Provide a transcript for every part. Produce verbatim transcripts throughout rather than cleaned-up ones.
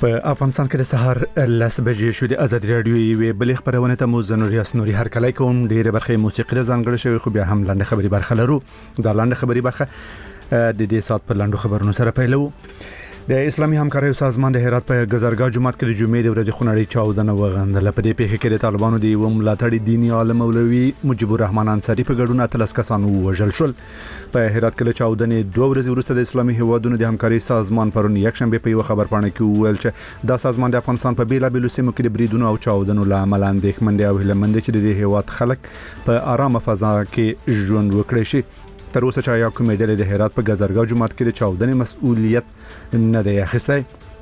په افغانستان کې د سهار لس بجې شو د آزاد رادیو یوې بلې خبرونه ته مو زنور یاسنوري هر کله کوم ډیره برخه موسیقي ځانګړې شوی خو بیا هم لاندې خبري برخه لرو دا لاندې خبري برخه د دې سات په لاندو خبرونو سره پیلو. د اسلامي همکارۍ سازمان د هرات په گزارګاه جماعت کې د جمعې د ورځې خونړی چاودنه وغندله. په دې پیښه کې د طالبانو د یو ملاتړي دیني عالم مولوي مجيب الرحمن انصاري په ګډون اتلس کسان وژل شول. په هرات کې د چاودنې دوه ورځې وروسته د اسلامي هیوادونو د همکارۍ سازمان پرون یکشنبه په یو خبرپاڼه کې ویل چې دا سازمان د افغانستان په بیلابېلو سیمو کې د بریدونو او چاودنو له امله اندېښمن او هیلهمند چې د هیواد خلک په آرامه فضا کې ژوند وکړي شي. تر اوسه چې یا کومې ډلې د هرات په گزارګاه جماعت کې د چاودنې مسؤلیت نه دی اخیستی.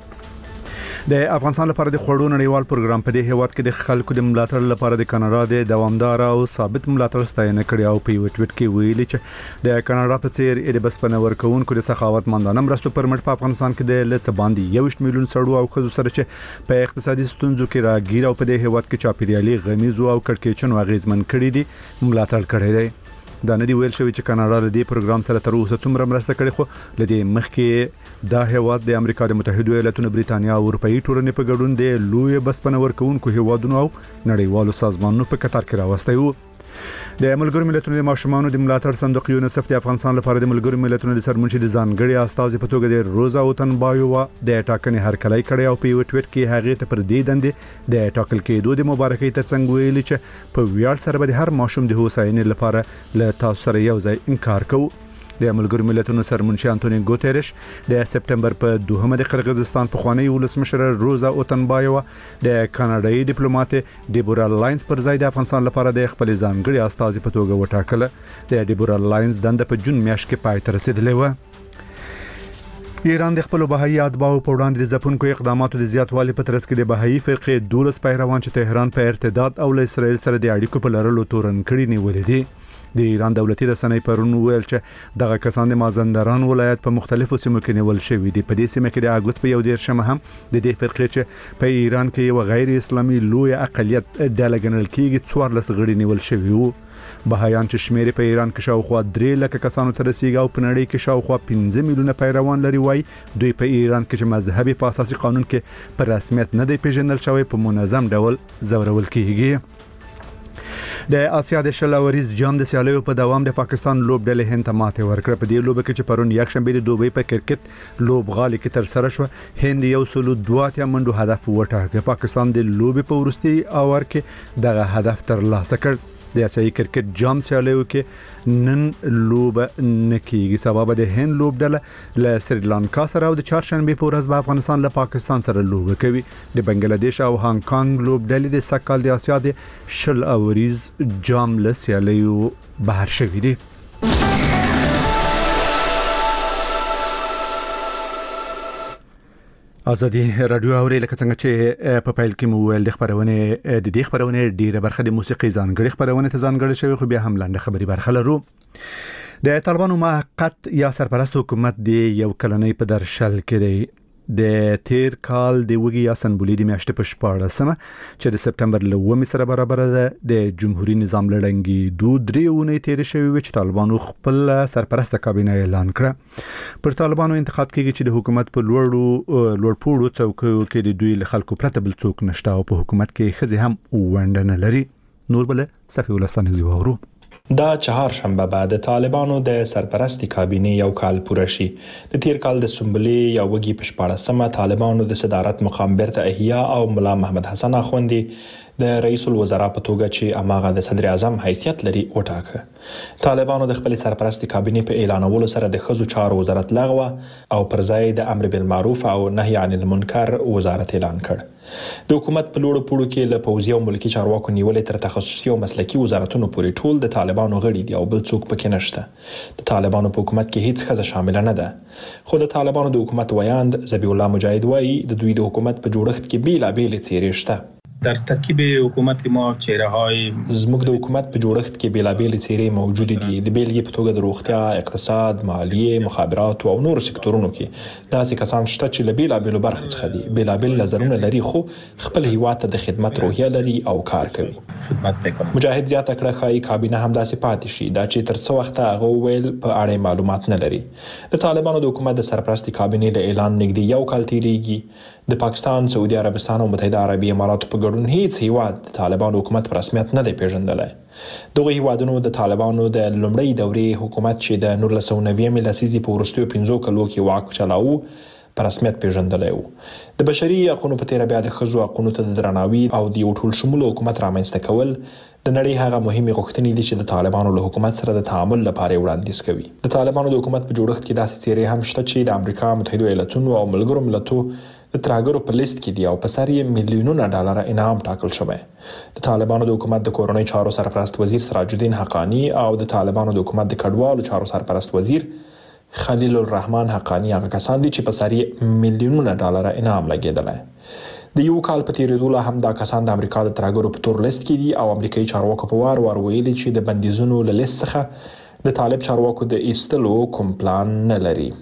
د افغانستان لپاره د خوړو نړیوال پروګرام په دې هیواد کې د خلکو د ملاتړ لپاره د کاناډا د دوامدار او ثابت ملاتړ ستاینه کړې او په یو ټویټ کې ویلي چې د کاناډا په څیر د بسپنه ورکوونکو د سخاوت مندانه مرستو پرمټ په افغانستان کې د لڅ باندې یو میلیون سړو او خزو سره چې په اقتصادي ستونزو کې راګیر او په دې هیواد کې چاپیریالي غمیزو او کړکېچن واغېزمن کړي دي ملاتړ کړی دی. دا نه دی ویل شوی چې کاناډا د دې پروګرام سره تر اوسه څومره مرسته کړې خو لدې مخکې دا هیواد د امریکا د متحده ایالاتونو بریتانیا او اروپאי ټولنې په ګډون د لوی بسپنه ورکوونکو هیوادونو او نړیوالو سازمانونو په قطار کې راوستي وو. د ملګرو ملتونو د ماشومانو د ملاتړ صندوق یونیسف د افغانستان لپاره د ملګرو ملتونو د سرمنشي د ځانګړي استازي په توګه د روزا اوتنبایووا د ټاکنې هرکلی کړی او په یو ټویټ کې هغه ته پر دې دندې د ټاکل کېدو د مبارکۍ ترڅنګ ویلي چې په ویاړ سره به هر ماشوم د هوساینې لپاره له تاسو سره یو ځای انکار کوو. د ملګرو ملتونو سرمنشي انټونی ګوتریش د سپټمبر په دوهمه د قرغیزستان په خوانی ولسمشر روزا اوتنبایووا د کاناډایي ډیپلوماټ ډیبورا لاینز پر ځای د افغانستان لپاره د خپل ځانګړي استازي په توګه وټاکله. د ډیبورا لاینز دنده په جون میاشت کې پای ته رسیدلې و. ایران د خپل بهایي اتباعو په وړاندې د ځپونکو اقداماتو د زیاتوالي په ترڅ کې د بهایي فرقې دولس پیروان چې تهران په ارتداد او له اسرائیل سره د اړیکو په لرلو تورن کړي نیولې دي. د ایران دولتي رسنۍ پرون ویل چې دغه کسان د مازندران ولایت په مختلفو سیمو کې نیول شوي دي. په دې سیمه کې د اګوست په یو دیرشمه هم د دې فرقې چې په ایران کې یو غیر اسلامي لوی اقلیت ډله ګڼل کېږي څوارلس غړي نیول شوي وو. بهایان چې شمېر په ایران کې شاوخوا درې لکه کسانو ته رسیږي او په نړۍ کې شاوخوا پنځه میلیونه پیروان لري وای دوی په ایران کې چې مذهبي په اساسي قانون کې پر رسمیت نه دی پیژندل شوی په منظم ډول زورول کېږي. د آسیا د شلاوریز جام د سیالیو په دوام د پاکستان لوبډلې هند ته ماته ورکړه. په دې لوبه کې چې پرون یکشنبه د دوبۍ په کرکټ لوبغالي کې تر سره شو هند یو سلو دوه اتیا منډو هدف وټاکه. پاکستان د لوبې په ورستي اور کې دغه هدف تر لاسه کړ. د آسیایي کرکټ جام سیالیو کې نن لوبه نکېږي. سبب د هند لوبډله له سریلانکا سره او د چهارشنبه په ورځ به افغانستان له پاکستان سره لوبه کوي. د بنگلاديش او هانګ کانګ لوبډلې د سکهال د آسیا د شل اوریز جام له سیالیو بهر شوي دي. آزادي رادیو اوري لکه څنګه چې په پایل کې مو ویل د خبرونه د دې خبرونه ډیره برخه د موسیقي ځانګړي خبرونه ته ځانګړي شوی خو بیا هم لاندې خبري برخه لرو. د طالبانو موقت یا سرپرست حکومت دی یو کلنۍ په درشل کې د تیر کال د وګي یا سنبولي د میاشتې په شپاړسمه چې د سپټمبر له اوومې سره برابر ده د جمهوریت نظام لړنګي دوه درې اونۍ تیر شوی و چې طالبانو خپل سرپرست کابینه اعلان کړ. پر طالبانو انتقاد کیږي چې د حکومت په لوړو لوړپوړو څوکیو کې د دوی له خلکو پرته بل څوک نشته او په حکومت کې خزي هم ونډه نه لري. نور بل صفي ولستان زیوورو دا چهارشنبه بعد د طالبانو د سرپرستی کابینه یو کال پوره شي. د تیر کال د سنبلې یا وګي په شپاړسمه طالبانو د صدارت مقام بیرته احیا او ملا محمد حسن اخوندی د رئیس الوزرا په توګه چې اماغه د صدر اعظم حیثیت لري وټاکه. طالبانو د خپل سرپرستی کابینه په اعلانولو سره د خزو چارو وزارت لغوه او پر ځای د امر بالمعروف او نهي عن المنکر وزارت اعلان کړ. د حکومت په لوړو پوړو کې له پوځي او ملکی چارواکو نیولې تر تخصصي او مسلکي وزارتونو پورې ټول د طالبانو غړي دي او بل څوک پکې نشته. د طالبانو په حکومت کې هیڅ خزه شامل نه ده. خو د طالبانو د حکومت ویاند ذبیح الله مجاهد وایي د دوی د حکومت په جوړښت کې بیلابېلې څیرې شته. در ترکیب حکومت ما چهره های زموږ د حکومت په جوړښت کې بیلابېل چیرې موجود دي. د بیلګې په توګه د روغتیا، اقتصاد، مالیه، مخابرات او نور سکتورونو کې داسې کسان شته چې له بیلابېلو برخو څخه دي. بیلابېل نظرونه لري خو خپل هیواد ته د خدمت روحیه لري او کار کوي. خدمت کوي. مجاهد زیاته کړه ښایي کابینه هم داسې پاتې شي. دا چې تر څو وخت هغه ویل په اړه معلومات نه لري. د طالبانو د حکومت د سرپرستی کابینې له اعلان نږدې یو کال تیریږي. د پاکستان، سعودي عربستان او متحده عربي اماراتو په ګډون هیڅ هیواد د طالبانو حکومت په رسمیت نه دی پیژندلی. دغه هیوادونو د طالبانو د لومړۍ دورې حکومت چې د نولس سوه نوي لسیزې په وروستیو پنځو کلو کې واک چلاوه په رسمیت پیژندلی و. د بشري حقوقو په تیر بیا د ښځو حقوقو ته د درناوي او د یو ټول شموله حکومت رامنځته کول د نړۍ هغه مهمه غوښتنې دي چې د طالبانو له حکومت سره د تعامل لپاره وړاندیز کوي. د طالبانو د حکومت په جوړښت کې داسې څیرې هم شته چې د امریکا متحده ایالاتونو او ملګرو ملتونو د ترهګرو په لیست کې دي او په سر یې میلیونونه ډالر انعام ټاکل شوی. د طالبانو د حکومت د کورنۍ چارو سرپرست وزیر سراج الدین حقانی او د طالبانو د حکومت د کډوالو چارو سرپرست وزیر خلیل الرحمن حقانی هغه کسان دي چې په سر یې میلیونونه ډالر انعام لګیدلی. د یو کال په تیریدو لا هم دا کسان د امریکا د ترهګرو په تور لیست کې دي او امریکایي چارواکو په وار وار ویلي چې د بندیزونو له لیست څخه د طالب چارواکو د ایستلو کوم پلان نه لري.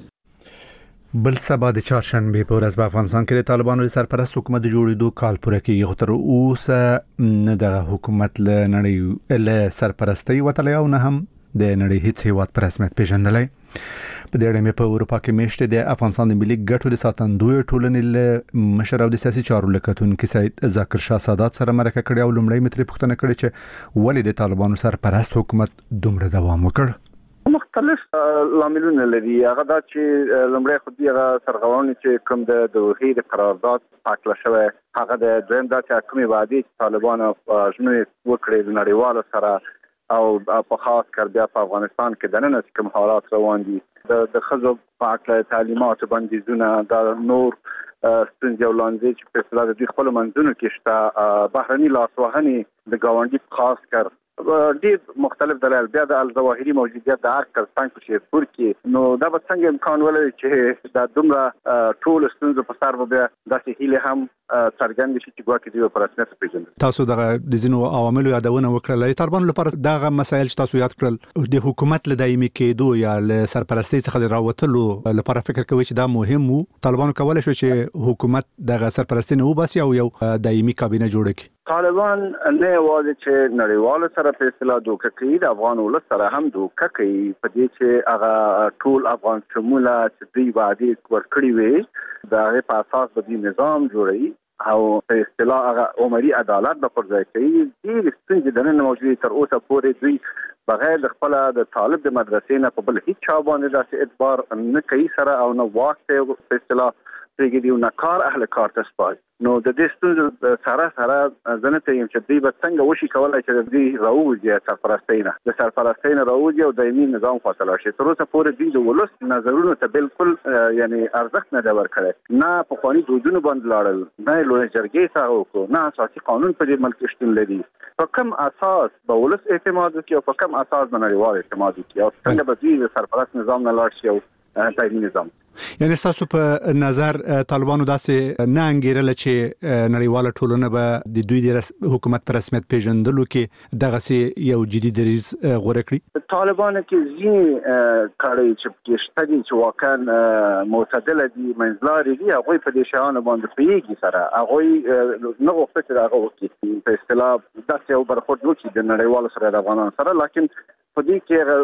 بل سبا د چهارشنبه په ورځ په افغانستان کې د طالبانو سرپرست حکومت د جوړېدو کال پوره کیږي. خو تر اوسه نه د حکومت له نړۍ له سرپرستۍ وتلی او نه هم د نړۍ هیڅ هیواد په رسمیت پیژندلی. په دې اړه مې په اروپا کې میشته د افغانستان د ملي ګټو د ساتندوی ټولنې له مشر او د سیاسي چارو لکتونکو سید ذاکر شاه سادات سره مرکه کړې او لومړی متري پوښتنه کړې چې ولې د طالبانو سرپرست حکومت دومره دوام وکړ. مختلف لاملونه لري. هغه دا چې لومړی خو دی هغه سرغړونې چې کوم د دوحې د قرارداد پاکله شوی، هغه د دویم دا چې کومې وعدې چې طالبانو ژمنې وکړې د نړیوالو سره او په خاص کر بیا په افغانستان کې د نن کوم حالات روان دي، د ښځو په اړه تعلیمات بندیزونه، دا نور ستونزې او لانجې چې په اصطلاح د دوی خپلو منځونو کې شته، بهرني لاسوهنې د ګاونډي په خاص کر ډېر مختلف دلایل، بیا د الظواهري موجودیت د عرض ترڅنګ په شیرپور کې، نو دا به څنګه امکان ولري چې دا دومره ټول ستونزو په سر به بیا داسې هیلې هم څرګندې شي چې ګواکې دوی په رسمیت پیژني. تاسو دغه د ځینو عواملو یادونه وکړه. طالبانو لپاره دغه مسایل چې تاسو یاد کړل د حکومت له دایمي کېدو یا له سرپرستۍ څخه د راوتلو لپاره فکر کوي چې دا مهم وو. طالبانو کولای شو چې حکومت دغه سرپرستۍ نه وباسي او یو دایمي کابینه جوړ کړي. طالبان نه یوازې چې نړیوالو سره په اصطلاح دوکه کوي، د افغان ولس سره هم دوکه کوي په دې چې هغه ټول افغان شموله چې دوی وعدې ورکړي وي د هغې په اساس به دوی نظام جوړوي او په اصطلاح هغه عمري عدالت به پر ځای کوي. ډېرې ستونزې دننه موجودې تر اوسه پورې دوی بغیر د خپله د طالب د مدرسې نه په بل هیڅ چا باندې داسې اعتبار نه کوي سره او نه واک ته په اصطلاح پرېږدي او نه کار اهل کار ته سپاري. نو د دې ستونزو سره سره زه نه پوهېږم چې دوی به څنګه وشي کولی چې د دوی راووځي سرپرستۍ نه د سرپرستۍ نه راووځي او دایمي نظام خواته لاړ شي. تر اوسه پورې دوی د ولس نظرونو ته بالکل یعنې ارزښت نه دی ورکړی، نه پخواني دودونو باندې لاړل، نه یې لویې جرګې څخه وکړو، نه اساسي قانون په دې ملک شتون لري. په کوم اساس به ولس اعتماد وکړي او په کوم اساس به نړیوال اعتماد وکړي او څنګه به دوی د سرپرست نظام نه لاړ شي او دایمي نظام. یعنی تاسو په نظر طالبانو داسې نه انګیرل چې نړیواله ټولنه به د دوی د حکومت په رسمیت پیژندلو کې دغه یو جدي دریځ غوره کړي؟ طالبانو کې ځینې کړي چې شته دي چې واقعا معتدله دي، منځلاري دي، هغوی په دې شیانو باندې پوهېږي سره، هغوی نه غوښته چې هغه وکړي په اصطلاح داسې یو برخورد وکړي د نړیوالو سره د افغانانو سره. لیکن په دې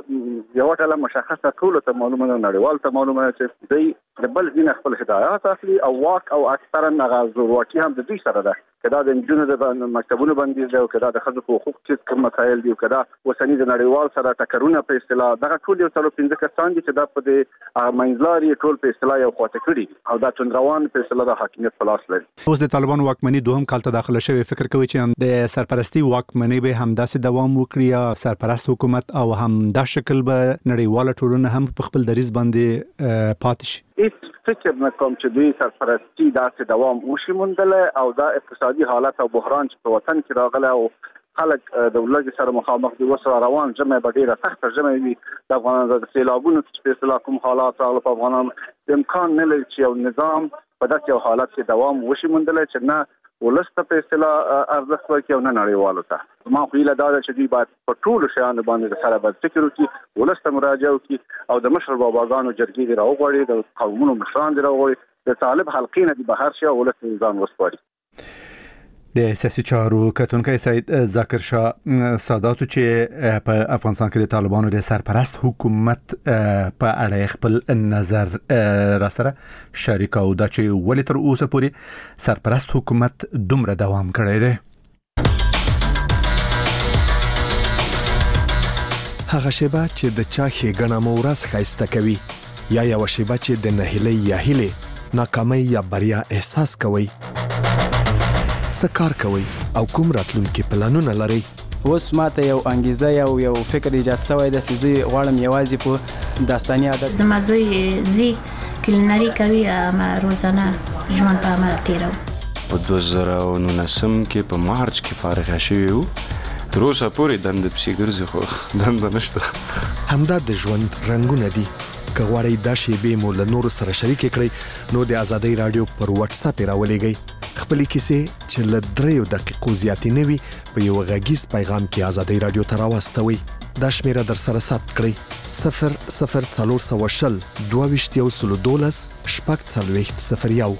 کې یوه ډله مشخصه ټولو ته معلومه ده، نړیوالو ته معلومه ده چې دوی د بل ځینې خپل هدایات اخلي او واک او اکثرا هغه زورواکي هم د دوی سره ده، که دا د نجونو د مکتبونو بندیز دی او که دا د ښځو په حقوق چې کوم مسایل دي او که دا اوسني د نړیوال سره ټکرونه په اصطلاح، دغه ټول یو څلور پنځه کسان دي چې دا په دې منځلاري ټول په اصطلاح یو خواته کړي او دا توندروان په اصطلاح د حاکمیت په لاس لري. اوس د طالبانو واکمني دوهم کال ته داخله شوی، فکر کوي چې د سرپرستی واکمني به همداسې دوام وکړي یا سرپرست حکومت او هم دا شکل به نړیواله ټولنه هم په خپل دریځ باندې پاتې شي؟ هیڅ فکر نه کوم چې دوی سرپرستی داسې دوام وشي موندلی او دا اقتصادي حالت او بحران چې په وطن کې راغلی او خلک د ولږې سره مخامخ دي اوس را روان، ژمی به ډېره سخته ژمی وي، د افغانانو د سیلابونو چې په اصطلاح کوم حالات راغله په افغانانو امکان نه لري چې یو نظام په داسې یو حالت کې دوام وشي موندلی چې نه ولسته په اصطلاح ارزښت ورکړي او نه نړیوالو ته. ما خو هیله دا ده چې دوی باید په ټولو شیانو باندې سره باید فکر وکړي، ولسته مراجعه وکړي او د مشر باباګانو جرګې دې راوغواړي، د قومونو مشران دې راوغواړي، د طالب حلقې نه دې بهر شي او ولس ځان وسپاري. د سیاسي چارو کتونکی سید ذاکر شاه ساداتو چې په افغانستان کې د طالبانو د سرپرست حکومت په اړه خپل نظر را سره شریک او دا چې ولې تر اوسه پورې سرپرست حکومت دومره دوام کړی دی. هغه شیبه چې د چا ښېګڼه مو ورځ ښایسته کوي یا یوه شیبه چې د نهیلۍ یا هیلې ناکامۍ یا بریا احساس کوئ، څه کار کوي او کوم راتلونکي پلانونه لري؟ اوس ماته یو انګیزه یو یو فکر ایجاد شوی دی چې زه غواړم یوازې په داستاني عادت زما زوی زی کلینري کوي، ما روزانه ژوند په عمل تیرو. په دوه زره او نولسم کې په مارچ کې فارغ شوی وو، تر اوسه پورې دنده پسې ګرځي خو دنده نشته. همدا د ژوند رنګونه دي. که غواړئ دا شیبې مو له نورو سره شریکې کړئ نو د ازادۍ راډیو پر واتس اپ یې راولېږئ. خپلې کیسې چې له دریو دقیقو زیاتې نه وي په یو غږیز پیغام کې ازادۍ راډیو ته راواستوئ. دا شمیره در سره ثبت کړئ: صفر صفر څلور سوه شل دوه ویشت یو سلو دولس شپږ څلوېښت صفر یو.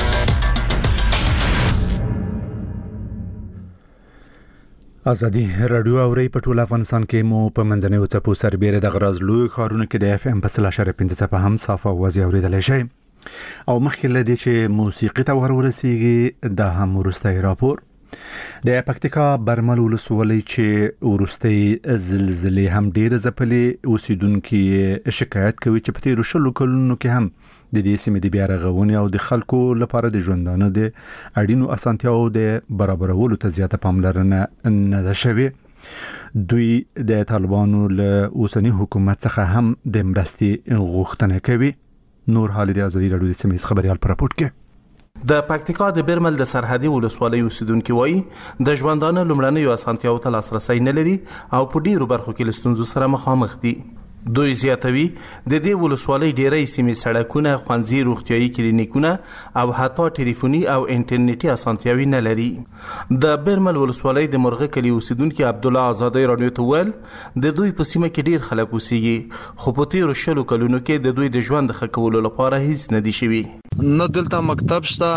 ازادي راډیو اوري په ټول افغانستان کې مو په منځنیو څپو سربېره د غراز لوی ښارونو کې د اف ام په سل اشاریه پنځه څپه هم صافه اوازې اورېدلی شئ. او مخکې له دې چې موسیقي ته ور ورسیږي دا هم وروستی راپور. د پکتیکا برمل ولسوالۍ چې وروستۍ زلزلې هم ډېرې ځپلې، اوسیدونکي شکایت کوي چې په تېرو شلو کلونو کې هم د دې سیمې د بیا رغونې او د خلکو لپاره د ژوندانه د اړینو اسانتیاو د برابرولو ته زیاته پاملرنه نه ده شوې. دوی د طالبانو له اوسني حکومت څخه هم د مرستې غوښتنه کوي. نور حال د ازادي راډیو د سیمې خبريال پر راپورټ کې د پکتیکا د برمل د سرحدي ولسوالۍ اوسیدونکو وایي د ژوندانه لومړنیو اسانتیاو ته لاسرسي نه لري او په ډیرو برخو کې له ستونزو سره مخامخ دي. دوی زیاتوي د دې ولسوالۍ ډیری سیمې سړکونه، ښوونځي، روغتیايي کلینیکونه او حتی ټلیفوني او انټرنیټي اسانتیاوي نه لري. د برمل ولسوالۍ د مرغه کلی اوسیدونکو عبد الله ازادۍ راډیو ته ویل د دوی په سیمه کې ډیر خلک اوسېږي خو په تیرو شلو کلونو کې د دوی د ژوند ښه کولو لپاره هیڅ نه دي شوي. نه دلته مکتب شته،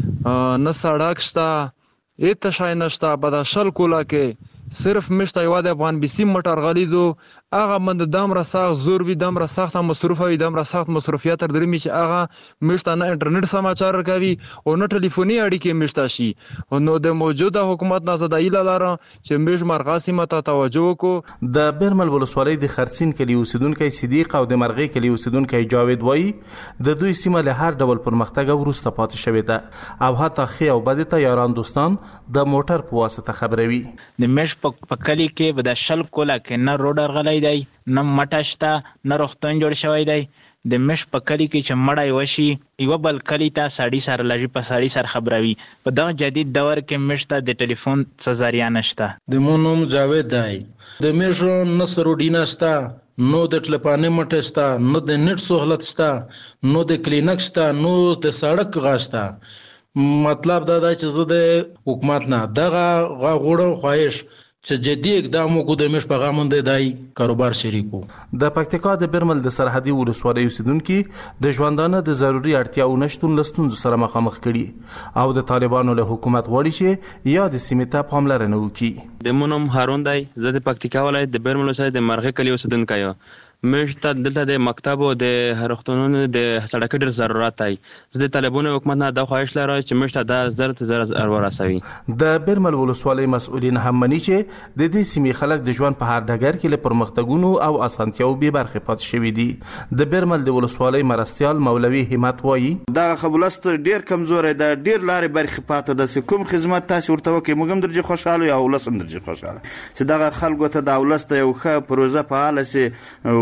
نه سړک شته، هیڅ شی نشته. په دا شل کولا کې صرف مشته یو د افغان بي سي موټر غلیدو هغه مند دامره سخت زور وي، دامره سخت مصروف وي، دامره سخت مصروفیت تر درې چې هغه مشته نه انټرنیټ سماچار کوي او نه ټلیفوني اړیکې مشته شي. نو د موجوده حکومت نه زده ایله لاره چې مش مرغاسي مته توجه وکړو. د برمل ولسوالۍ د خرسین کلی اوسیدونکو صدیق او د مرغې کلی اوسیدونکو جاوید وایي د دوی سیمه له هر ډول پرمختګ وروسته پاتې شوې ده او حتی خې او بد ته یاران دوستان د موټر په واسطه خبروي. د مش په کلی کې به د شل کولا کې نه روډر غلی دی، نه مټه شته، نه روغتون جوړ شوی دی. د مش په کلی کې چې مړی وشي یو بل کلی ته سړي سره لږی په سړي سره خبروي. په دغه جدید دور کې مش ته د ټلیفون څه ذریعه نشته. د مو نوم جاوید دی. د مش نه سروډینه شته، نو د ټلیفوني مټه شته، نو د نیټ سہولت شته، نو د کلینیک شته، نو د سړک غاشته. مطلب دا دی چې زه د حکومت نه دغه غوړم خواهش چې جدي اقدام وکړو د مش په غامنده دای کاروبار شریکو. د پکتیکا د برمل د سرحدي ولسوالۍ اوسیدونکو د ژوندانه د ضروري اړتیاو نشټون لستون سره مخامخ کړي او د طالبانو له حکومت غواړي چې یا د سیمې ته پاملرنه وکړي. د مونم هارون دی، زه د پکتیکا ولایت د برمل ولسوالۍ د مرغه کلی اوسیدونکی یم. مشته دلته د مکتب او د روغتونونو د سړک ډېر ضرورت دی. زه د طالبانو حکومت نه دا خواهش لرم چې مشته د زر ته زر ورسوي. د برمل ولسوالۍ مسؤلین هم مني چې د دې سیمې خلک د ژوند په هر ډګر کې له پرمختګونو او اسانتیاو بې برخې پاتې شوي دي. د برمل د ولسوالۍ مرستیال مولوي همت وایي دا خبرست ډېر کمزوري ده، ډېر لارې برخې پاتې ده. کوم خدمت تاسو ورته وکړئ موږ هم درجه خوشاله یو ولس هم درجه خوشاله چې دغه خلکو ته د ولس ته یو ښه پروژه فعاله سي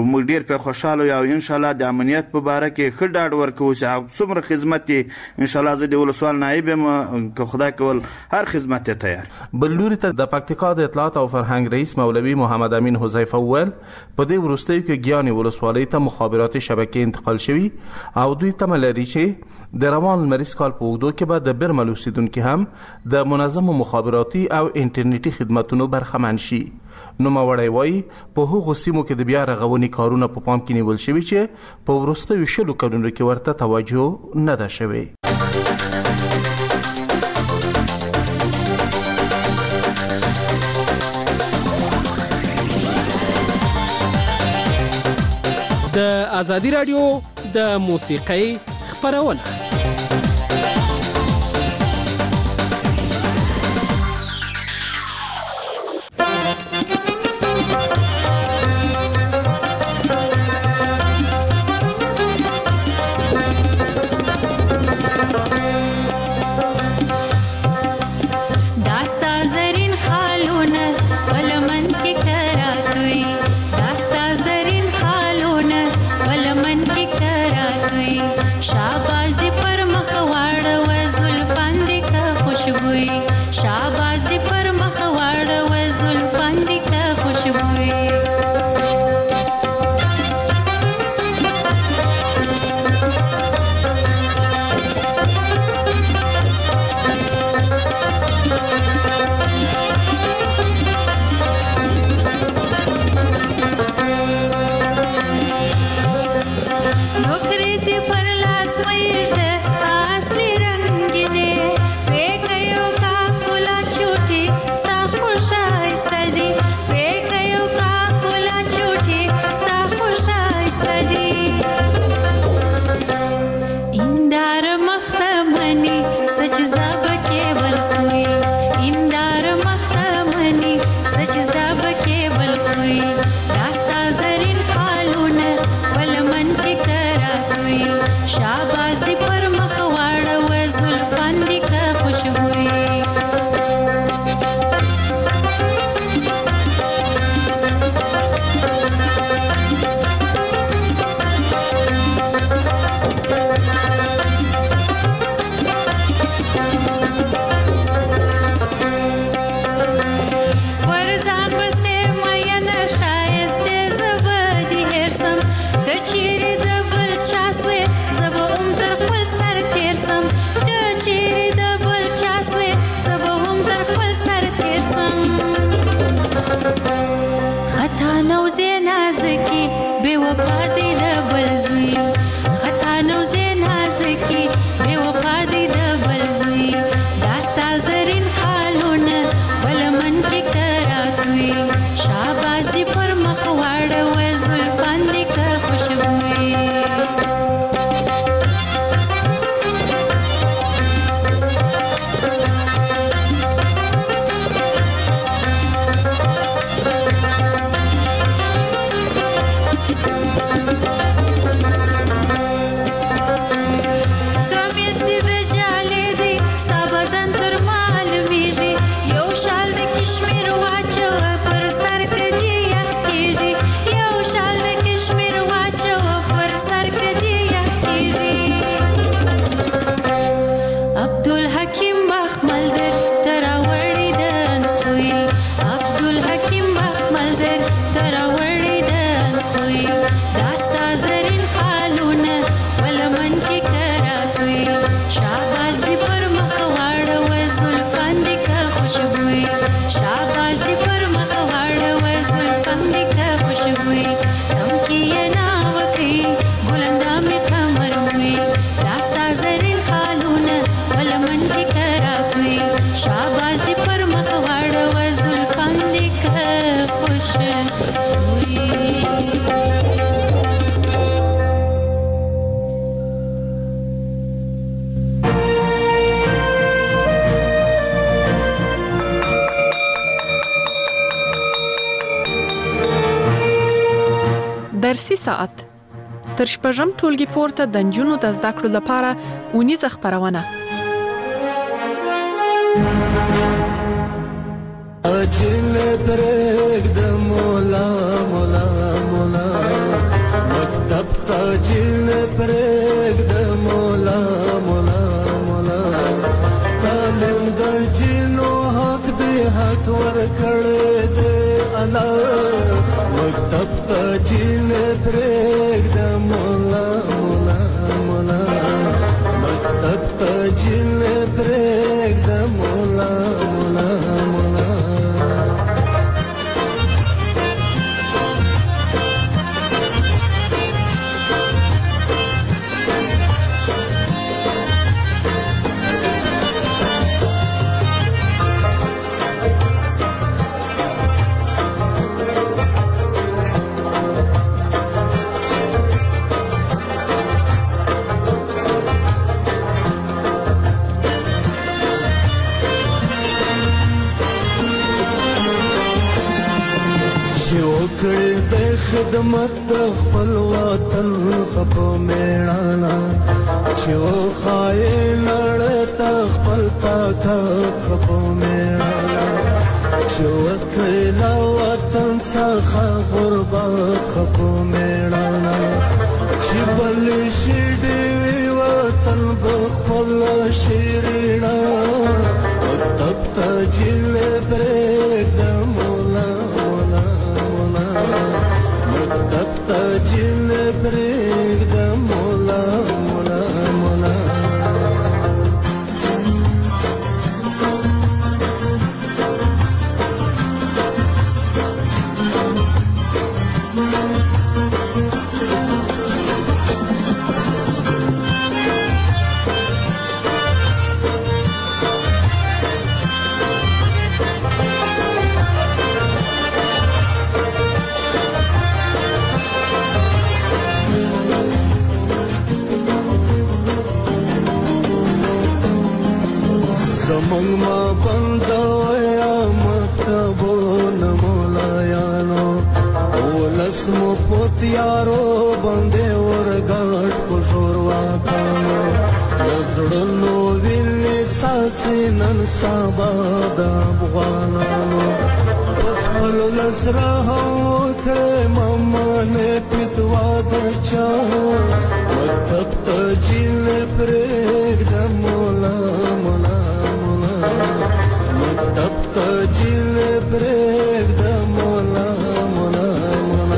موږ ډیر په خوشاله یو ان شاء الله د امنیت په اړه کې ښه ډاډ ورکوو چې څومره خدمت ان شاء الله زه د ولسوال نائب یم که خدای کول هر خدمت ته تیار. بل لوري ته د پکتیکا د اطلاعات او فرهنګ رئیس مولوي محمد امین حذیفه وویل په دې وروستیو کې ګیانې ولسوالۍ ته مخابراتي شبکې انتقال شوي او دوی تمه لري چې د روان لمریز کال په اوږدو کې به د برمل اوسیدونکي هم د منظمو مخابراتي او انټرنیټي خدماتونو برخمن شي. نوموړی وایي په هغو سیمو کې د بیا رغونې کارونه په پام کې نیول شوي چې په وروستیو شلو کلونو کې ورته توجه نه ده شوې. د ازادي راډیو د موسیقۍ خپرونه درسي ساعت تر شپږم ټولګي پورته د نجونو د زده کړو لپاره اونیزه خپرونه اجل پرګ د مولا مولا مولا والا مکتب ته جیل پرېږد مولا مولا مولا مکتب ته جیل پرېږد مولا مولا مولا وکړې د خدمت د خپل وطن خپو میړانا چې وخایې نړۍ ته خپل طاقت خپو میړانا چې وکړې د وطن څخه غربت خپو میړانا چې بل شي ډېوې وطن به خپل شیرینا مکتب ته جیل پرېږده مولا مکتب ته جیل پرېږده مولا مولا مولا زمونږ ما بندویا مکتبونه مولایانو ولس مو په تیارو باندې ورګاټ په زور واکانو له زړونو وینې څاڅي نن سبا د افغانانو په خپلو لس راهم وکړې ممانې فتوا د چا مکتب ته جیل پرېږده مولا مولا مکتب ته جیل پرېږده مولا مولا مولا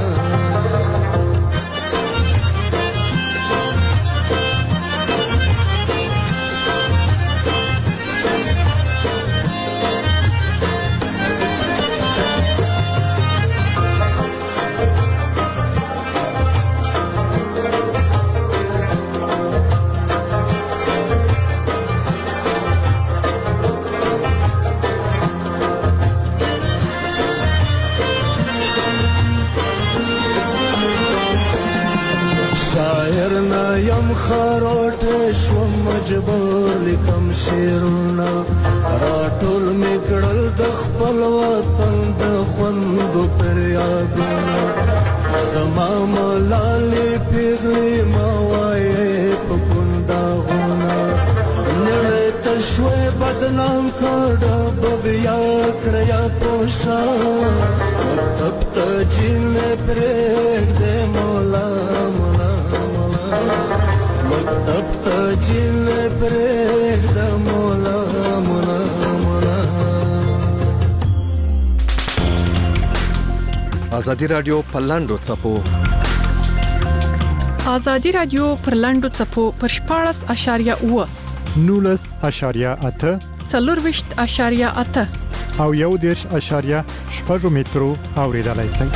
شاعر نه یم خروټه شوم مجبور لیکم شعرونه راټول مې کړل د خپل وطن د خوندو فریادونه زما ملالې پیغلې ما وایې په کنداغونه نړۍ ته شوې بدنام کړه به بیا کړیا پوښه مکتب ته جیل پرېږدې مولا مولا مکتب ته جیل پرېږده مولا مولا مولا ازادي رادیو په لاندو څپو ازادي رادیو پر لاندو څپو پر شپاړس اشاریه اوه نولس اشاریه اته څلورویشت اشاریه اته او یو دېرش اشاریه شپږ مترو اوریدلای شئ.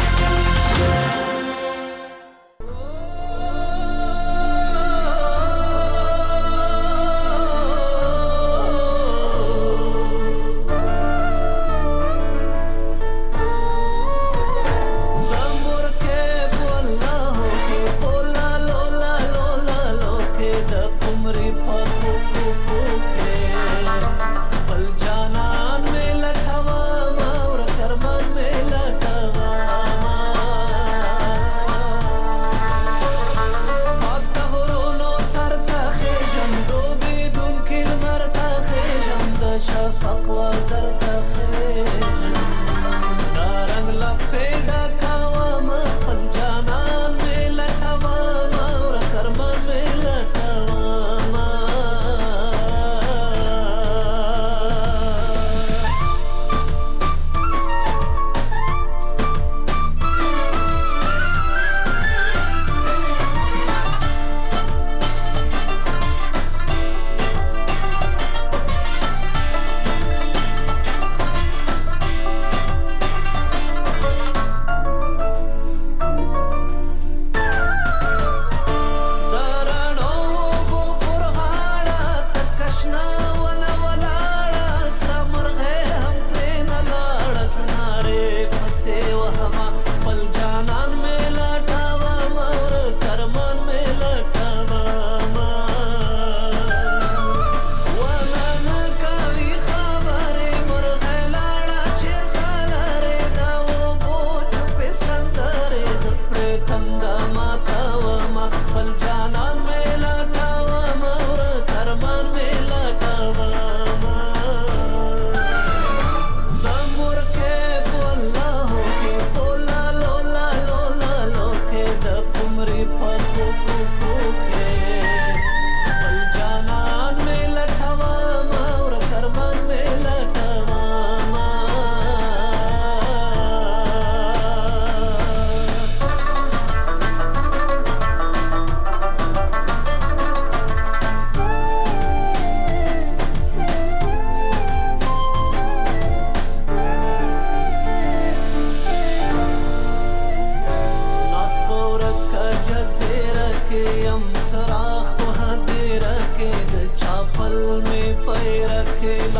Janan mein lathawa maur karman mein lathawa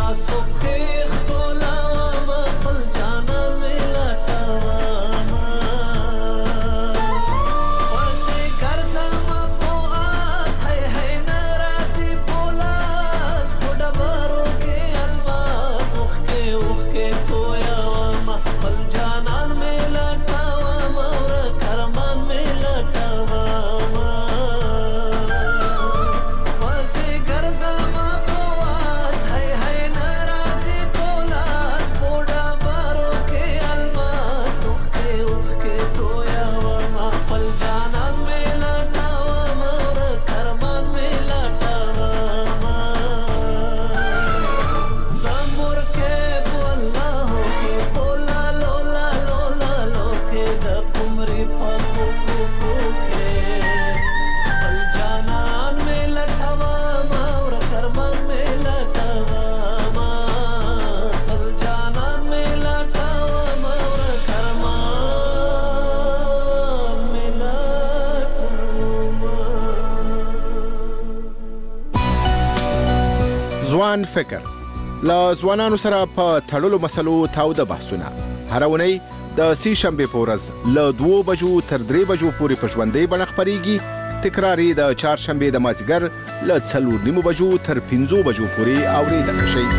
ځوان فکر لا ځوانانو سره په تړلو مسلو تاوده بحثونه هر اونۍ د سې شنبې په ورځ له دوو بجو تر درې بجو پورې په ژوندۍ بڼه خپرېږي، تکرار یې د چهارشنبې د مازدیګر له څلور نیمو بجو تر پنځو بجو پورې اورېدلی شئ.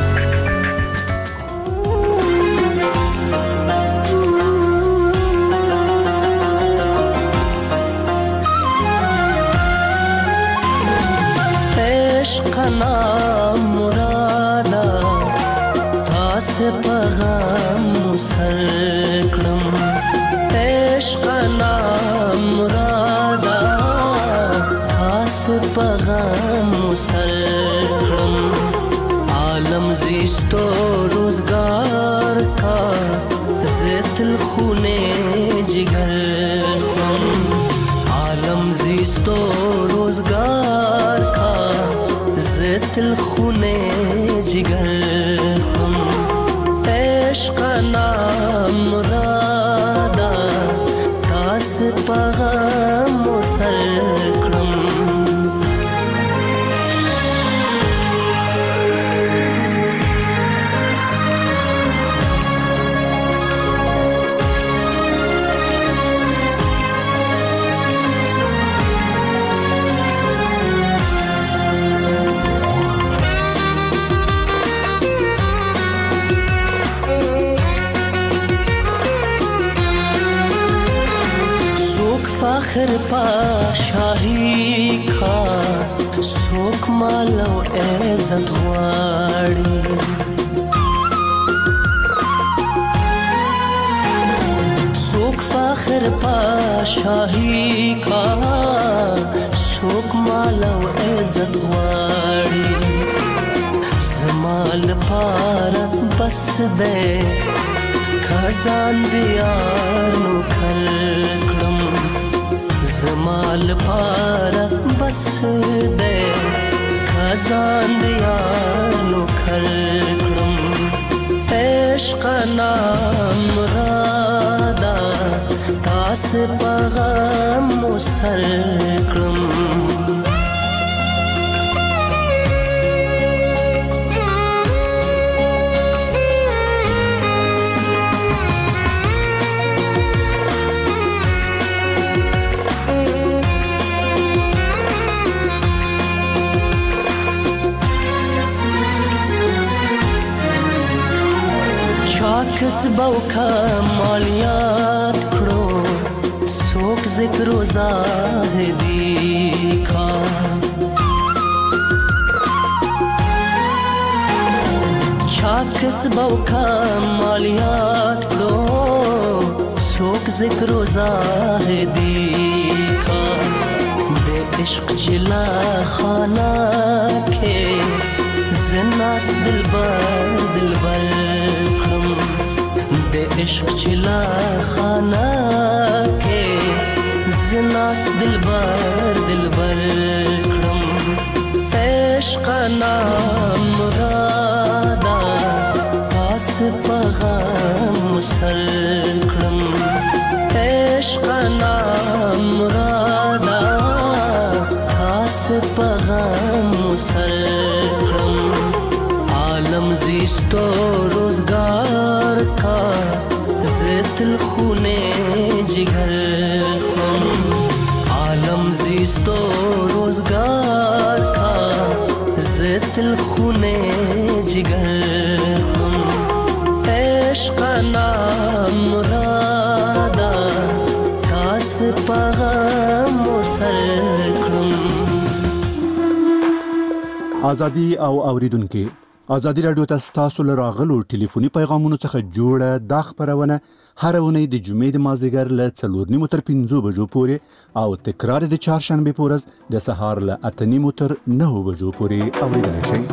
عشقنا مرادا تاسو پیغام سر کړم، عشقنا مرادا تاسو پیغام سر کړم، عالم زیستو روزگار کا زتل خونه جگر خم، عالم زیستو روزگار کا زتل خونه جگر خم، عشقنا مرادا تاس پیغام سر کړم. فخر پا شاہی کا سوک مالو عزت غواړي، سوک فخر پا شاہی کا سوک مالو عزت غواړي، زمال پار بس دے خزان دیار نو کھل زمال پارا بس دے خزان دیار نو کھل کړم، عشقنا مرادا تاس پیغام سر کړم. کسبو کا مالیات کړو څوک ذکر و زاهدی کا، چا کسبو کا مالیات کړو څوک ذکر و زاهدی کا، د عشق چلا خانہ کې زناس دلبر دلبر د عشق چلا خانہ کې زناس دلبر دلبر کړم، عشقنا مرادا تاس پیغام سر کړم، عشقنا مرادا تاس پیغام سر کړم، عالم तो रोजगार का जितल खूने जिगर आलम जिस्तो रोजगार का जितल खूने जिगर इश्क नाम मुरादा तास पैगाम मुसलकम। ازادي او اوریدونکو ازادي رادیو تاسو له راغلو ټلیفوني پیغامونو څخه جوړه د خبرونه هر ونې د جمعې د مازدیګر له څلور نیمو تر پنځو بجو پورې او تکرار د چهارشنبه پورز د سهار له اته نیمو تر نهو بجو پورې اوریدل شي.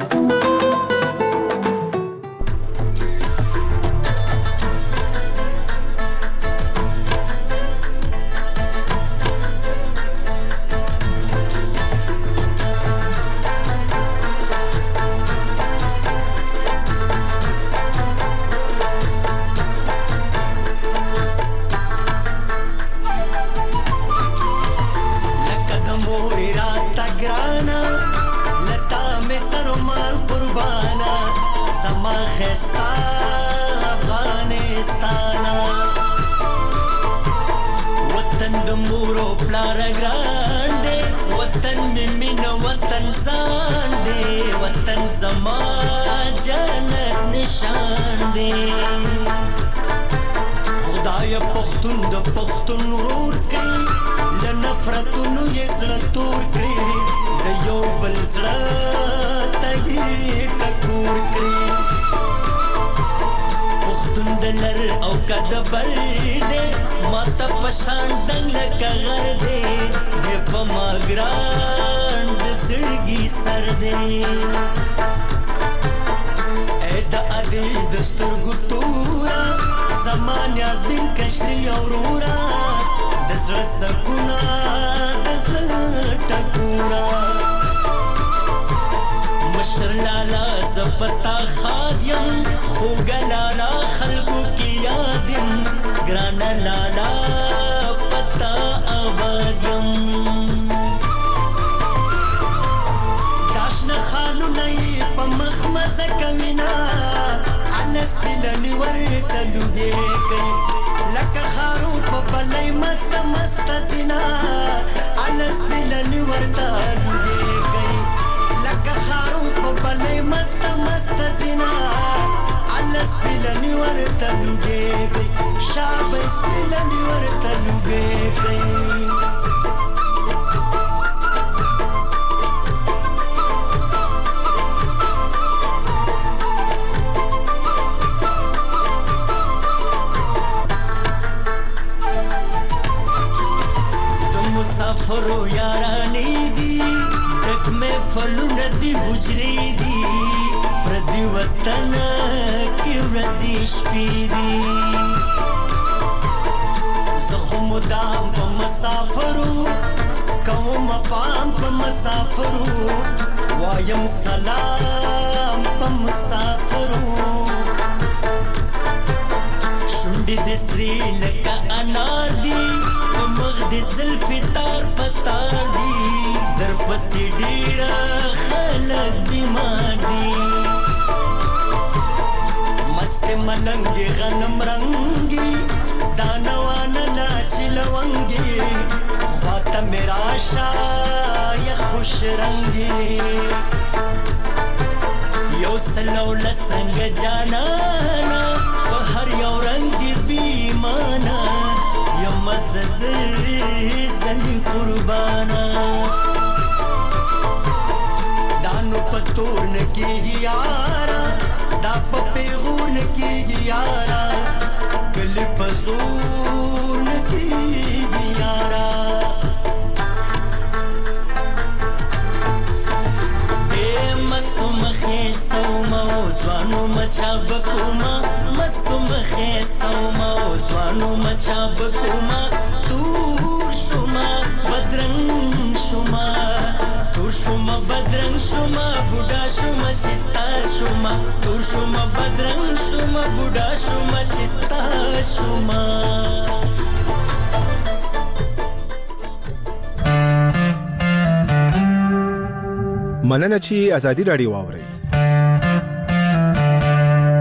مننه چې ازادي رادیو واوري.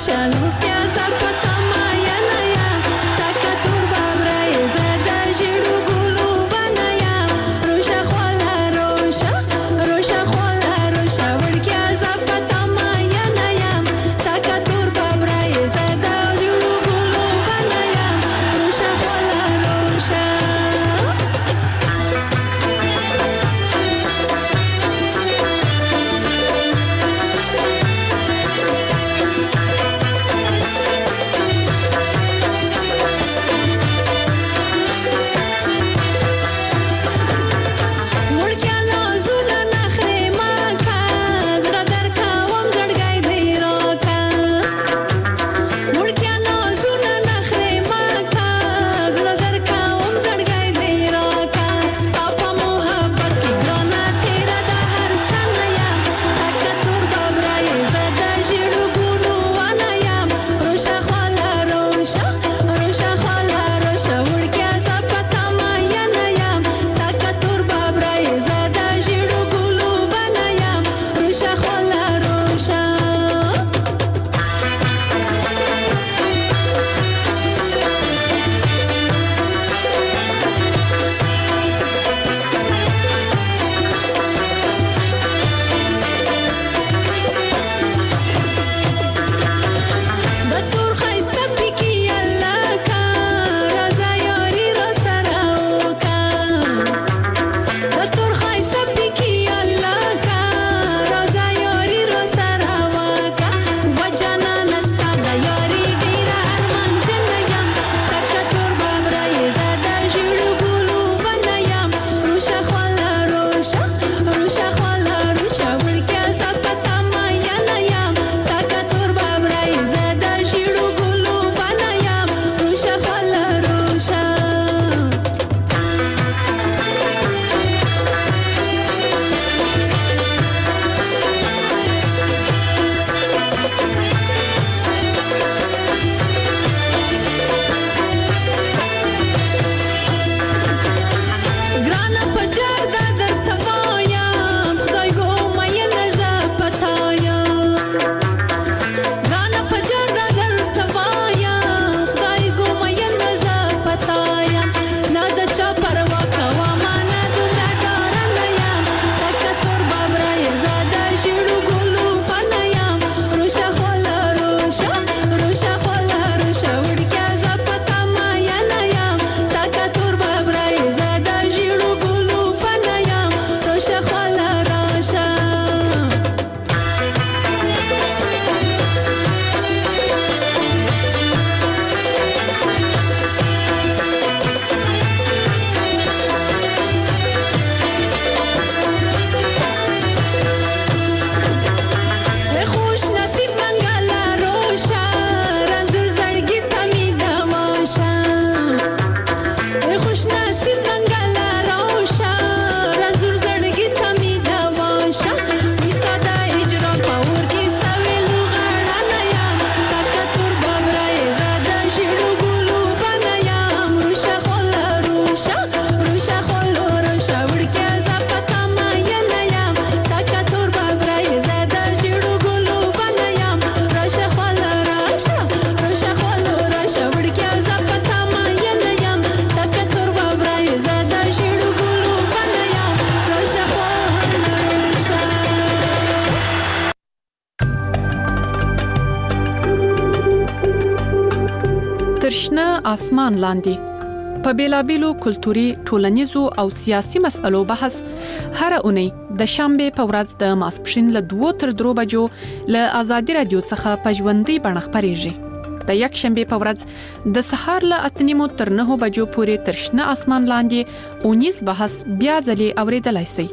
اسمان لاندې په بیلابیلو کلتوري ټولنیزو او سیاسي مسألو بحث هر اونۍ د شنبه په ورځ د ماسپښین له دوه تر درو بجو له آزادي رادیو څخه په ژوندۍ بڼه خبرېږي. د یک شنبه په ورځ د سهار له اته نیمو تر نه بجو پورې تر شنه اسمان لاندې اونیز بحث بیا ځلې اوریدلای شئ.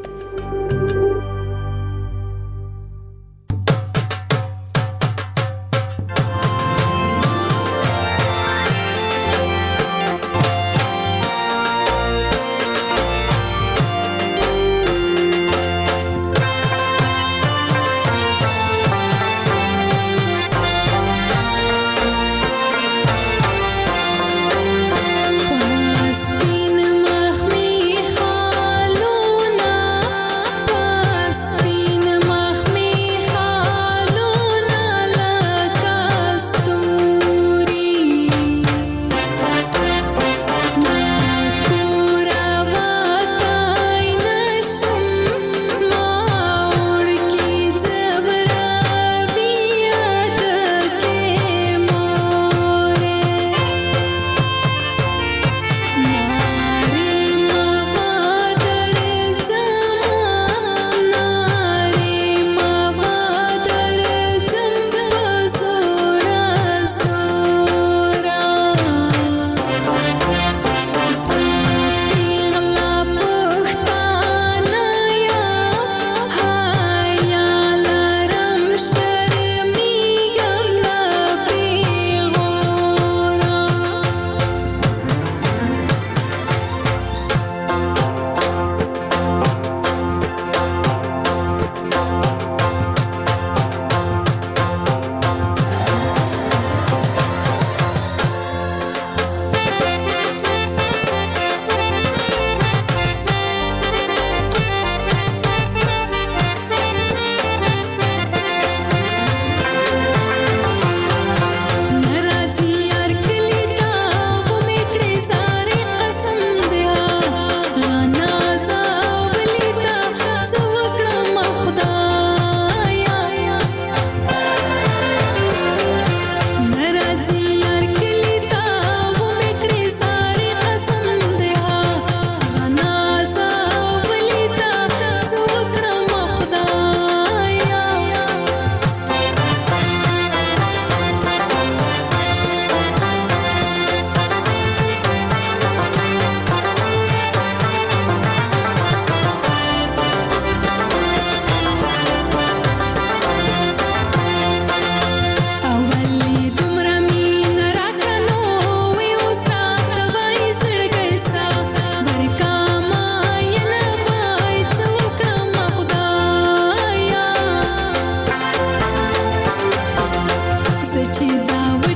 Spin mach mi khaluna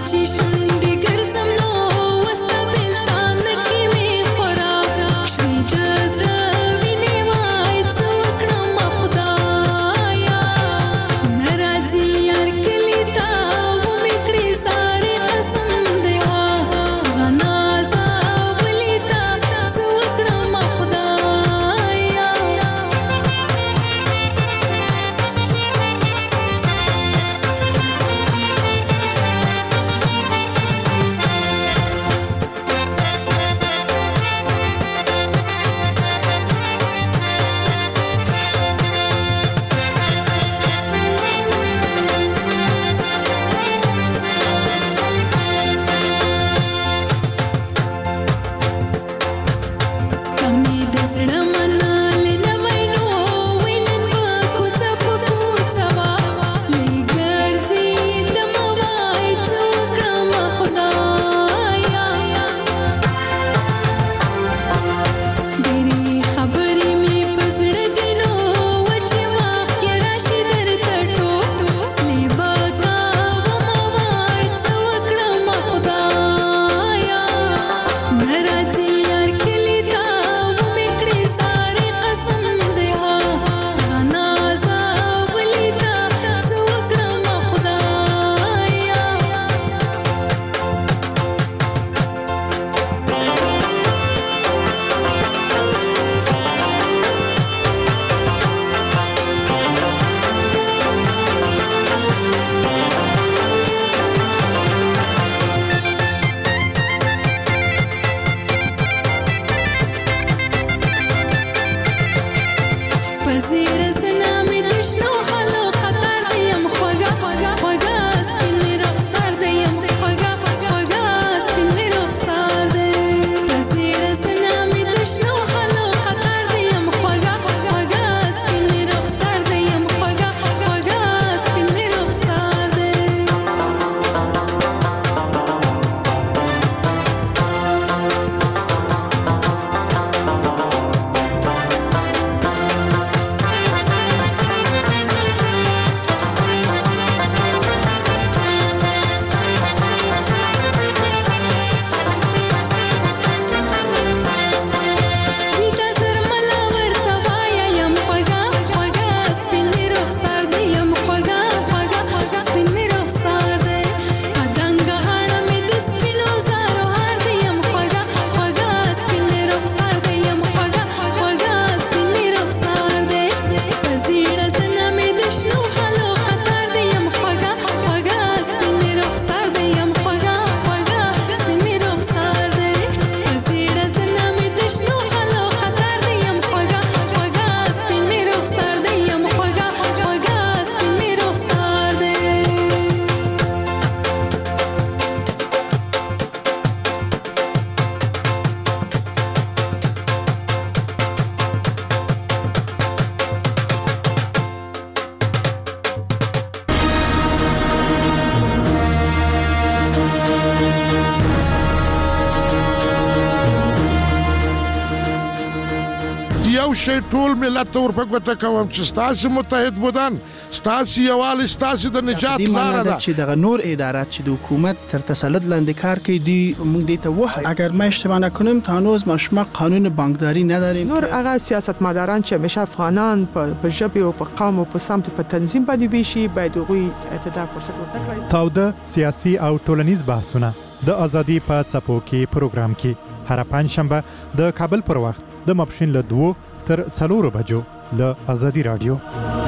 یو شی ټول ملت ته ورپګوته کوم چې ستاسو متحد بودن ستاسو یووالي ستاسو د نجات لاره ده چې دغه نور ادارات چې د حکومت تر تسلط لاندې کار کوي دی موږ دې ته وایو اگر ما اشتباه نکنم تا هنوز ما شما قانون بانکداری نداریم نور هغه سیاستمداران چې همیشه افغانان په ژبه او په قوم او په سمت په تنظیم باندې بيشي باید غوي ته فرصت ورکړي. تاوده سیاسي او ټولنیز بحثونه د ازادي په څپو کې پروګرام کې هر پنځشنبه د کابل پر وخت د ماپښین له دوه تر څلورو بجو له ازادي رادیو.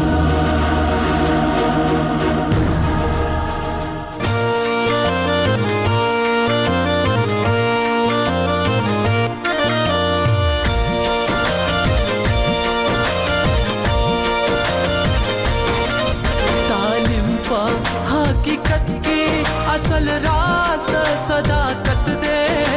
तालिम पा हकीकत के असल राज द सदाकत दे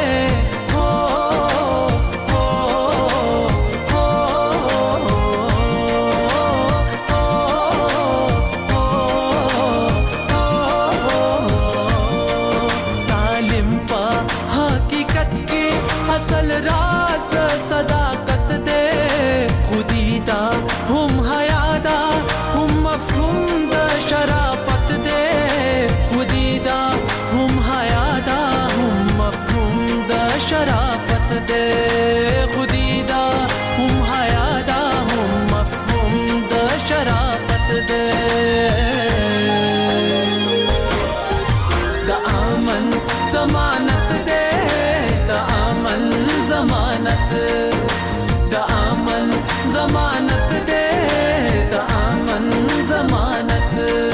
असल राज द सदाकत दे खुदीदा हम हयादा हम मफहूम द शराफत दे खुदीदा हम ضمانت دے د امن ضمانت د امن ضمانت دے د امن ضمانت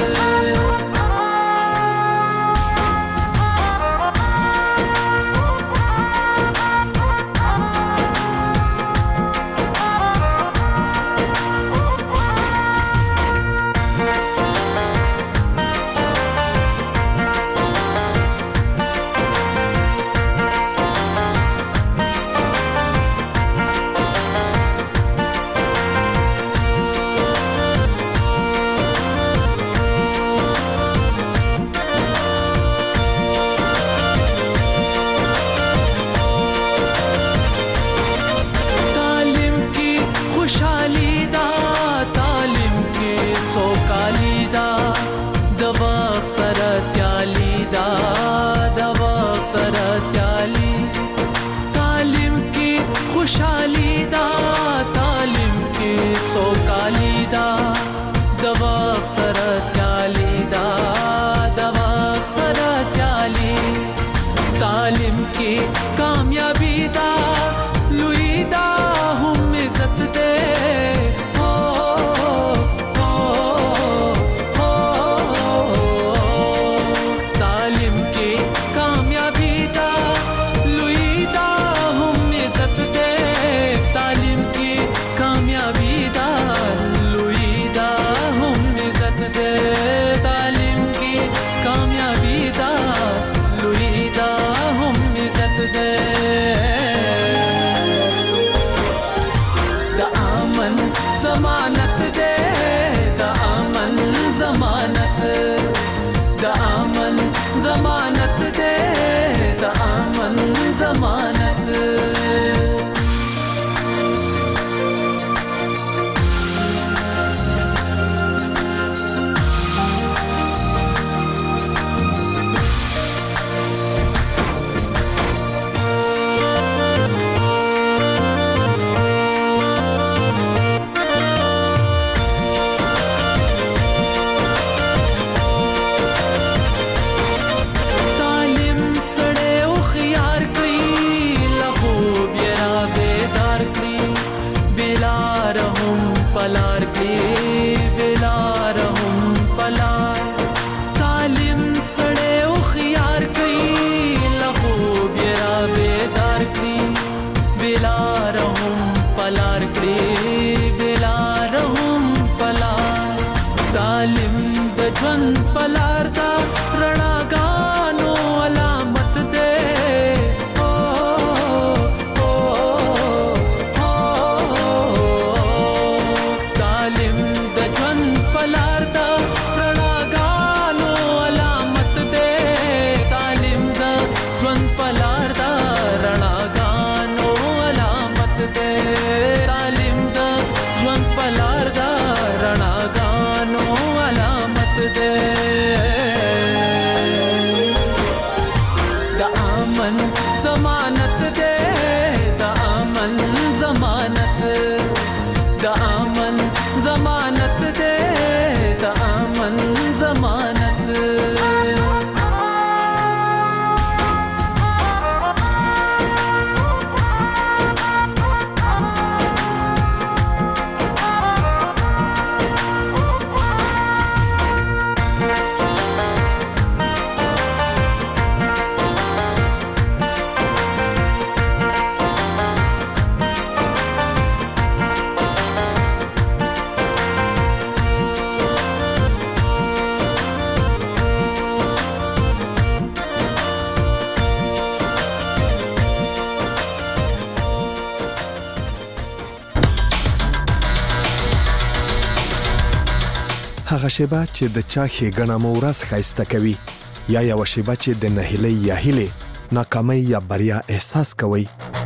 هغه شیبه چې د چا ښېګڼه مو ورځ ښایسته کوي یا یوه شیبه چې د نهیلۍ یا هیلې ناکامۍ یا بریا احساس کوئ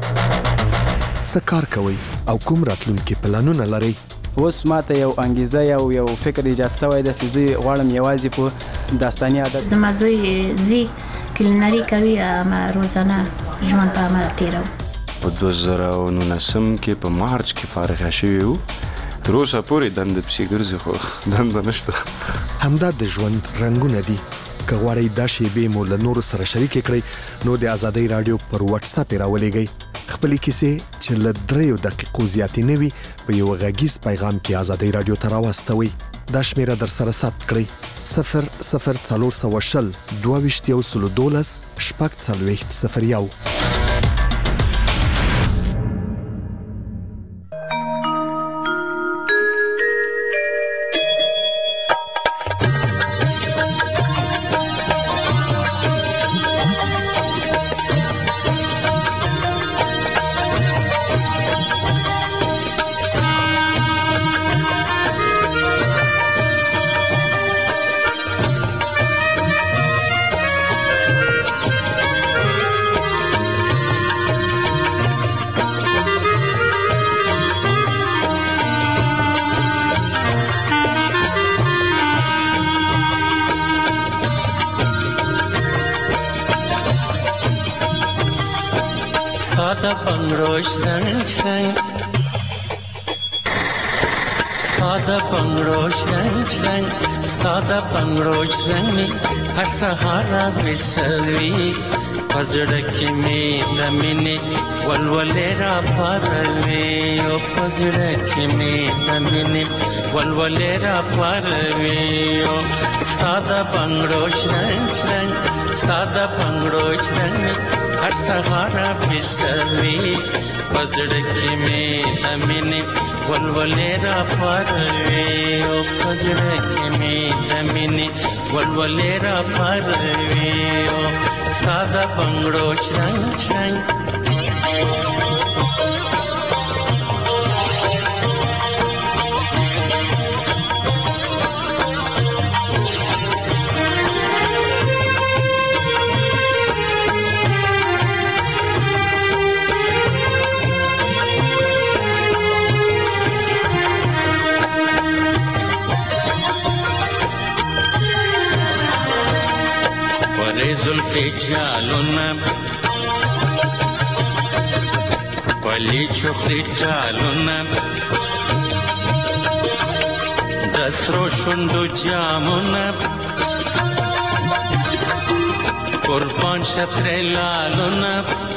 څه کار کوئ او کوم راتلونکي پلانونه لرئ اوس ماته یو انګیزه یو یو فکر ایجاد شوی دی چې زه غواړم یوازې په داستاني عادت زما زوی زی کلینري کوي ما روزانه ژوند په عمل تیرو په دوه زره او نولسم کې په مارچ کې فارغ شوی وو تر اوسه پورې دنده پسې ګرځي خو دنده نشته همدا د ژوند رنګونه دي کغواړی دا شیبې مو له نور سره شریک کړئ نو د ازادي رادیو پر واتس اپ راولېږئ خپل کیسې چې له دریو دقیقو زیاتې نه وي په یو غږیز پیغام کې ازادي رادیو ته راوستوي دا شمیره در سره ثبت کړئ صفر صفر څلور سوه شل دوه ویشت یو سلو دولس شپږ څلوېښت صفر یو. Stada bangro shang shang Stada bangro shang shang Stada bangro shang Har sahara visalvi Pazudaki me damini Walwalera parve O pazudaki me damini Walwalera parve O Stada bangro shang shang Stada bangro shang हर सहारा फिसली पजड़की में दमिनी वलवलेरा परवे ओ पजड़की में दमिनी वलवलेरा परवे ओ सादा बंगड़ो छंग छंग जुल्फे चालूना पली चुखी चालूना दसरो शुंडू जामुना कुर्बान शतरे लालूना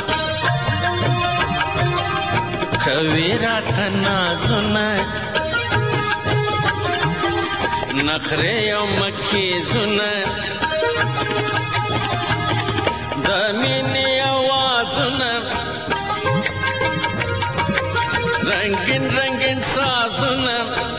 कवीरा तनाजुना नखरे यो मक्खी जुना दमिनी आवाज़ुना रंगीन रंगीन साज़ुना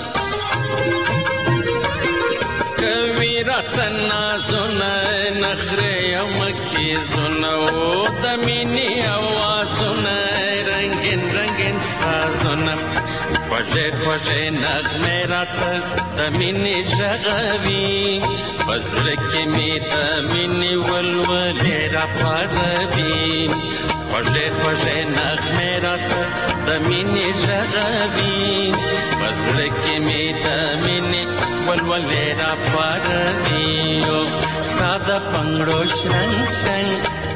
कवीरा तनाज़ुना नखरे यमकी ज़ुना ओ दमिनी आवाज़ुना रंगीन रंगीन साज़ुना ख्वाजे ख्वाजे नगमे रात दमिनी जगवी बज़रकी में दमिनी वलवलेरा परवी ख्वाजे ख्वाजे नगमे रात दमिनी जगवी बज़रकी में दमिनी वलवलेरा परवी ओ सादा पंगड़ो शंग शंग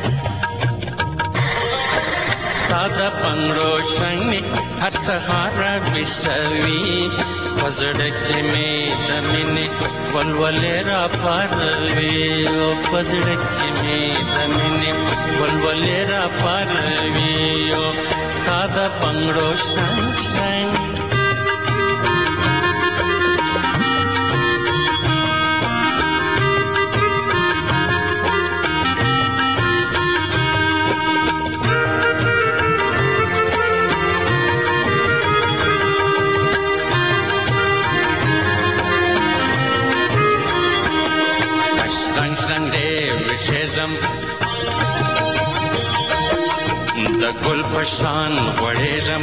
सादा पंगड़ो शंग हर सहारा विश्वी पजड़की में दमिनी वलवलेरा परवे ओ पजड़की में दमिनी वलवलेरा परवे ओ सादा पंगड़ो शंग शंग د ګل پشان وړېږم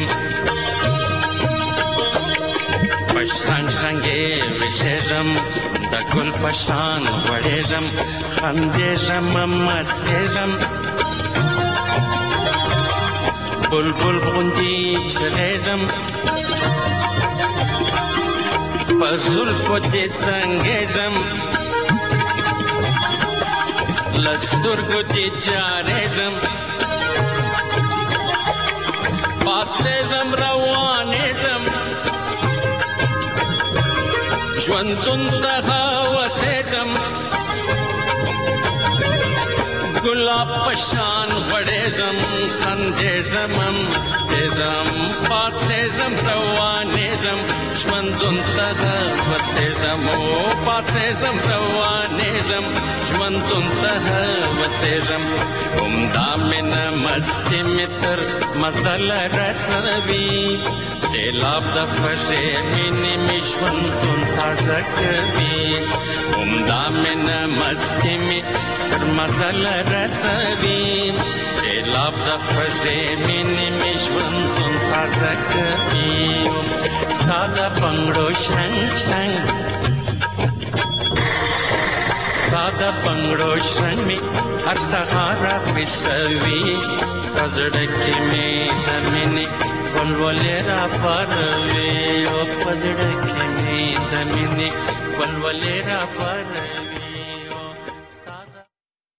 پشان څنګه وشېږم د ګل پشان وړېږم خندېږم مستېږم بلبل غوندې چغېږم په زلفو دې څنګېږم له سترګو دې جارېږم پاڅېږم روانېږم ژوندون ته هوسېږم ګلاب پشان غړېږم خندېږم مستېږم پاڅېږم روانېږم ژوندون ته وسېږم او پاڅېږم روانېږم ژوندون ته وسېږم همدا مینه مستي مې تر مزل رسوي سیلاب د خوږې مینې مې ژوندون تازه کوي همدا مینه مستي مې تر مزل رسوي سیلاب د خوږې مینې مې ژوندون تازه کوي ستا د بنګړو شرنګ شرنګ ستا د بنګړو شرنګ مې هر سهار راخیستوي په زړه کې مې د مینې ولولې راپاروي او په زړه کې مې د مینې ولولې راپاروي